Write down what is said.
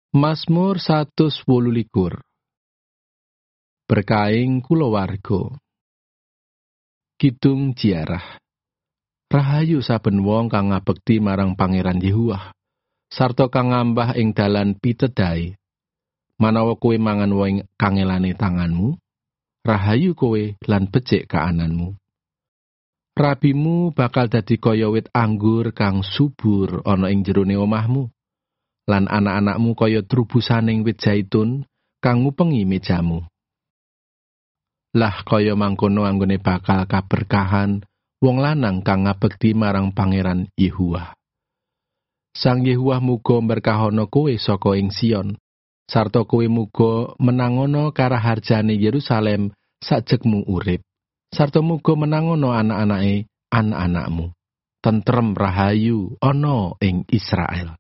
Mazmur 128. Berkaing kulawarga. Kidung Jiarah. Rahayu saben wong kang ngabekti marang Pangeran Yehuwah, sarta kang ngambah ing dalan pitedahe. Manawa kowe mangan wae kangelane tanganmu, rahayu kowe lan becik kaananmu. Rabimu bakal dadi kaya wit anggur kang subur ana ing jerone omahmu, lan anak-anakmu kaya trubusaning wit zaitun kang ngupengi mejamu. Lah kaya mangkono anggone bakal kaberkahan wong lanang kang ngabekti marang Pangeran Yehuwah. Sang Yehuwah muga mberkahono kowe saka ing Sion, sarta kowe muga menangono karaharjane Yerusalem sajegmu urip, sarta muga menangono anak-anake anak-anakmu. Tentrem rahayu ana ing Israel.